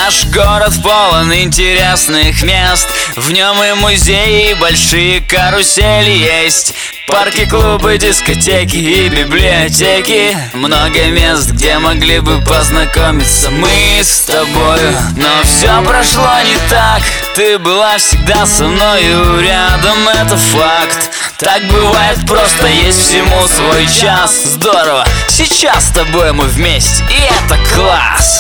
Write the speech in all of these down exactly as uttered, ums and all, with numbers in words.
Наш город полон интересных мест. В нем и музеи, и большие карусели есть. Парки, клубы, дискотеки и библиотеки. Много мест, где могли бы познакомиться мы с тобою. Но все прошло не так. Ты была всегда со мною рядом, это факт. Так бывает, просто есть всему свой час. Здорово, сейчас с тобой мы вместе, и это класс.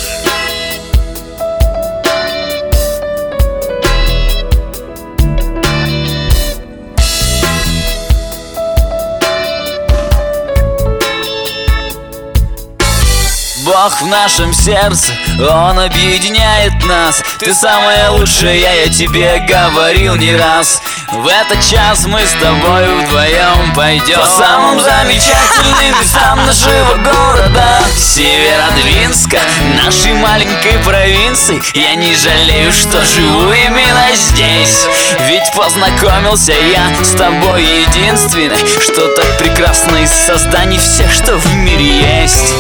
Бог в нашем сердце, Он объединяет нас. Ты самая лучшая, я тебе говорил не раз. В этот час мы с тобой вдвоем пойдем по самым замечательным местам нашего города Северодвинска, нашей маленькой провинции. Я не жалею, что живу именно здесь. Ведь познакомился я с тобой единственной, что так прекрасно из созданий всех, что в мире есть.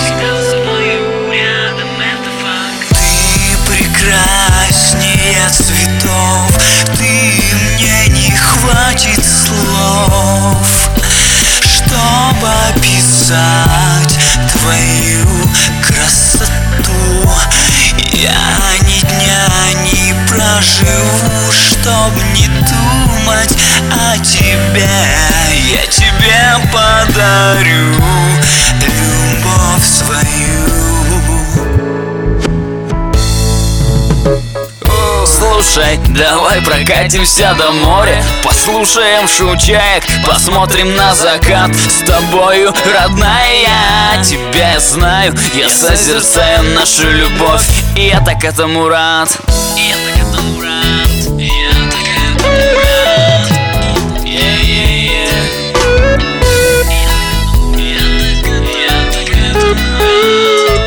Прекраснее цветов, ты, мне не хватит слов, чтобы описать твою красоту. Я ни дня не проживу, чтоб не думать о тебе. Я тебе подарю любовь свою. Слушай, давай прокатимся до моря, послушаем шум-чаек, посмотрим на закат. С тобою, родная, я тебя знаю. Я созерцаю нашу любовь, и я так этому рад. И я так этому рад. Я так этому рад. Yeah, yeah, yeah. Я так, я так этому рад.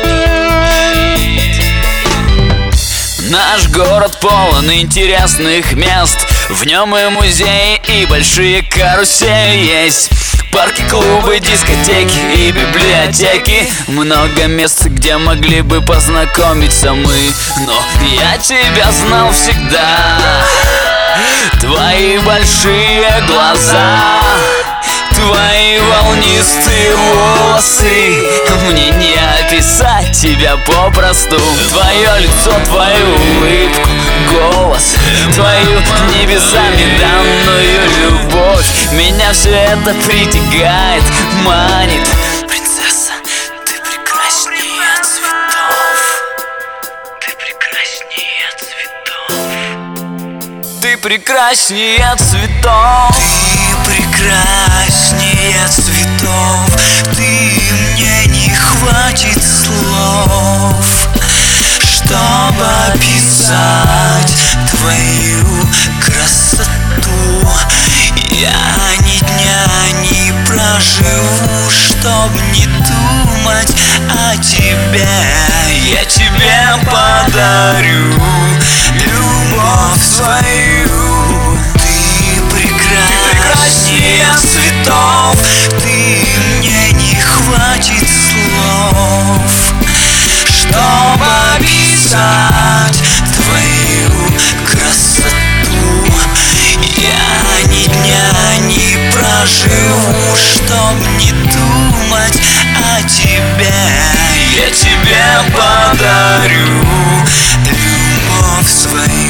Наш город полон интересных мест. В нем и музеи, и большие карусели есть. Парки, клубы, дискотеки и библиотеки. Много мест, где могли бы познакомиться мы. Но я тебя знал всегда. Твои большие глаза, твои волнистые волосы, мне не описать тебя попросту. Твое лицо, твою улыбку, голос, твою небесами данную любовь. Меня все это притягает, манит. Принцесса, ты прекраснее цветов. Ты прекраснее цветов. Ты прекраснее цветов. Ты прекраснее цветов. Ты, мне не хватит слов, чтобы описать твою красоту. Я ни дня не проживу, чтоб не думать о тебе. Я тебе подарю любовь свою. Ты прекраснее цветов. Ты, мне не хватит слов, чтобы описать твою красоту. Я ни дня не проживу, чтоб не думать о тебе. Я тебе подарю любовь свою.